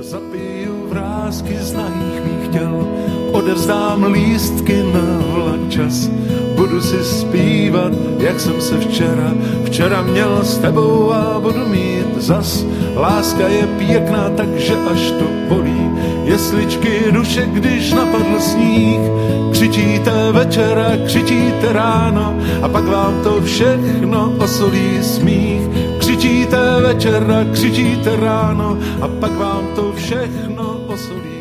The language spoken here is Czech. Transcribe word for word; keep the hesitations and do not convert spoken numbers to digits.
Zapiju vrásky z nahých mých těl, odevzdám lístky na vlak čas. Budu si zpívat, jak jsem se včera, včera měl s tebou a budu mít zas. Láska je pěkná, takže až to bolí. Jesličky duše, když napadl sníh. Křičíte večera, křičíte ráno a pak vám to všechno osolí smích. Křičíte večera, křičíte ráno a pak vám to všechno osolí.